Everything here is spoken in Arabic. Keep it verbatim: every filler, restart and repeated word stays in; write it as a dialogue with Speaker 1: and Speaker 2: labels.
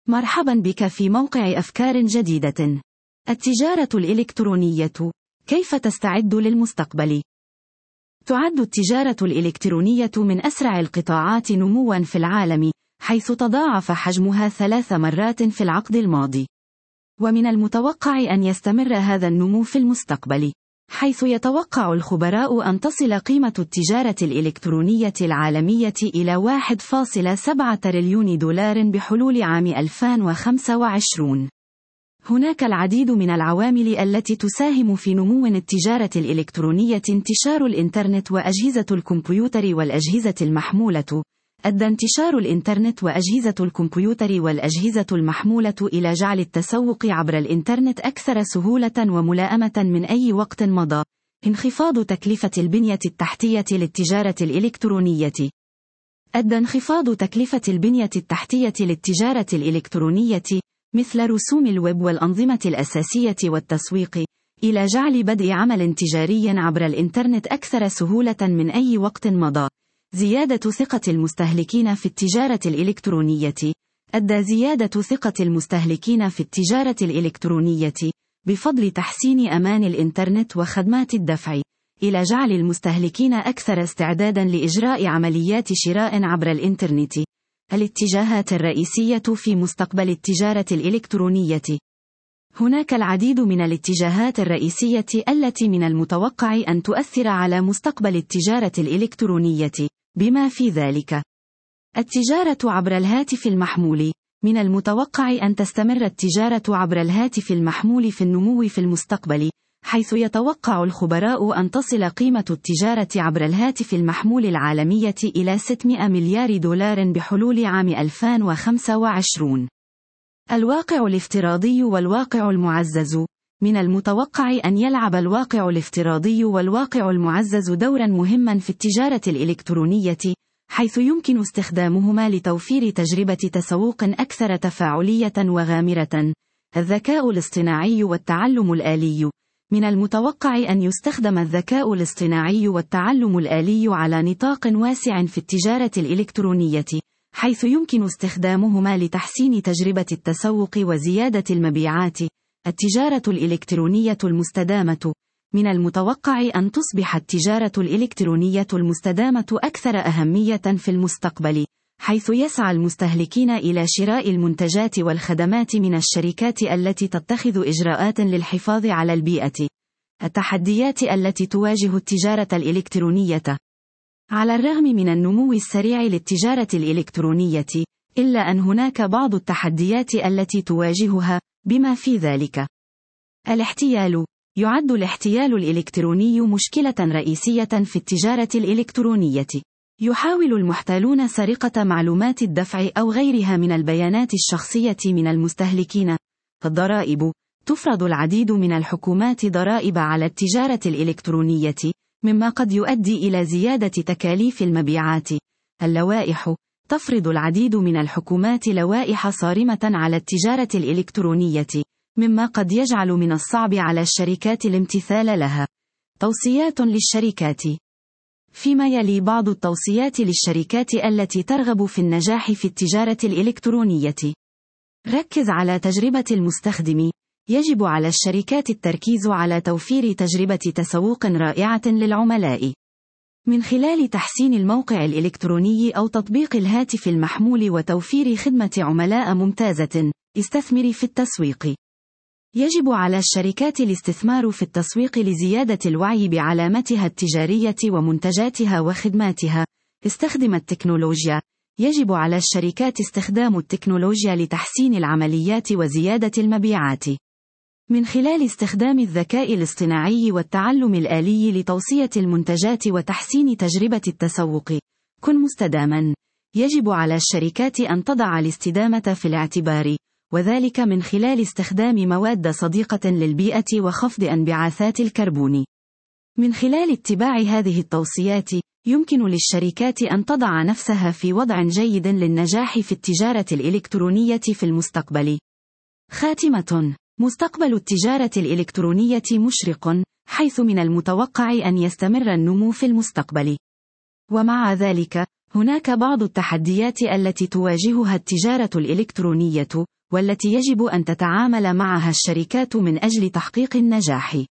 Speaker 1: مرحبا بك في موقع أفكار جديدة. التجارة الإلكترونية، كيف تستعد للمستقبل؟ تعد التجارة الإلكترونية من أسرع القطاعات نمواً في العالم، حيث تضاعف حجمها ثلاث مرات في العقد الماضي. ومن المتوقع أن يستمر هذا النمو في المستقبل، حيث يتوقع الخبراء أن تصل قيمة التجارة الإلكترونية العالمية إلى واحد فاصلة سبعة تريليون دولار بحلول عام ألفين وخمسة وعشرين. هناك العديد من العوامل التي تساهم في نمو التجارة الإلكترونية. انتشار الإنترنت وأجهزة الكمبيوتر والأجهزة المحمولة. أدى انتشار الإنترنت وأجهزة الكمبيوتر والأجهزة المحمولة إلى جعل التسوق عبر الإنترنت أكثر سهولة وملائمة من أي وقت مضى. انخفاض تكلفة البنية التحتية للتجارة الإلكترونية. أدى انخفاض تكلفة البنية التحتية للتجارة الإلكترونية، مثل رسوم الويب والأنظمة الأساسية والتسويق، إلى جعل بدء عمل تجاري عبر الإنترنت أكثر سهولة من أي وقت مضى. زيادة ثقة المستهلكين في التجارة الإلكترونية. أدى زيادة ثقة المستهلكين في التجارة الإلكترونية، بفضل تحسين أمان الإنترنت وخدمات الدفع، إلى جعل المستهلكين أكثر استعدادا لإجراء عمليات شراء عبر الإنترنت. الاتجاهات الرئيسية في مستقبل التجارة الإلكترونية. هناك العديد من الاتجاهات الرئيسية التي من المتوقع أن تؤثر على مستقبل التجارة الإلكترونية، بما في ذلك التجارة عبر الهاتف المحمول. من المتوقع أن تستمر التجارة عبر الهاتف المحمول في النمو في المستقبل، حيث يتوقع الخبراء أن تصل قيمة التجارة عبر الهاتف المحمول العالمية إلى ستمائة مليار دولار بحلول عام ألفين وخمسة وعشرين. الواقع الافتراضي والواقع المعزز. من المتوقع أن يلعب الواقع الافتراضي والواقع المعزز دورا مهما في التجارة الإلكترونية، حيث يمكن استخدامهما لتوفير تجربة تسوق أكثر تفاعلية وغامرة. الذكاء الاصطناعي والتعلم الآلي. من المتوقع أن يستخدم الذكاء الاصطناعي والتعلم الآلي على نطاق واسع في التجارة الإلكترونية، حيث يمكن استخدامهما لتحسين تجربة التسوق وزيادة المبيعات. التجارة الإلكترونية المستدامة. من المتوقع أن تصبح التجارة الإلكترونية المستدامة أكثر أهمية في المستقبل، حيث يسعى المستهلكين إلى شراء المنتجات والخدمات من الشركات التي تتخذ إجراءات للحفاظ على البيئة. التحديات التي تواجه التجارة الإلكترونية. على الرغم من النمو السريع للتجارة الإلكترونية، إلا أن هناك بعض التحديات التي تواجهها، بما في ذلك الاحتيال. يعد الاحتيال الإلكتروني مشكلة رئيسية في التجارة الإلكترونية. يحاول المحتالون سرقة معلومات الدفع أو غيرها من البيانات الشخصية من المستهلكين. الضرائب. تفرض العديد من الحكومات ضرائب على التجارة الإلكترونية، مما قد يؤدي إلى زيادة تكاليف المبيعات. اللوائح. تفرض العديد من الحكومات لوائح صارمة على التجارة الإلكترونية، مما قد يجعل من الصعب على الشركات الامتثال لها. توصيات للشركات. فيما يلي بعض التوصيات للشركات التي ترغب في النجاح في التجارة الإلكترونية. ركز على تجربة المستخدم. يجب على الشركات التركيز على توفير تجربة تسوق رائعة للعملاء، من خلال تحسين الموقع الإلكتروني أو تطبيق الهاتف المحمول وتوفير خدمة عملاء ممتازة. استثمر في التسويق. يجب على الشركات الاستثمار في التسويق لزيادة الوعي بعلامتها التجارية ومنتجاتها وخدماتها. استخدم التكنولوجيا. يجب على الشركات استخدام التكنولوجيا لتحسين العمليات وزيادة المبيعات، من خلال استخدام الذكاء الاصطناعي والتعلم الآلي لتوصية المنتجات وتحسين تجربة التسوق. كن مستداما. يجب على الشركات أن تضع الاستدامة في الاعتبار، وذلك من خلال استخدام مواد صديقة للبيئة وخفض انبعاثات الكربون. من خلال اتباع هذه التوصيات، يمكن للشركات أن تضع نفسها في وضع جيد للنجاح في التجارة الإلكترونية في المستقبل. خاتمة. مستقبل التجارة الإلكترونية مشرق، حيث من المتوقع أن يستمر النمو في المستقبل. ومع ذلك، هناك بعض التحديات التي تواجهها التجارة الإلكترونية، والتي يجب أن تتعامل معها الشركات من أجل تحقيق النجاح.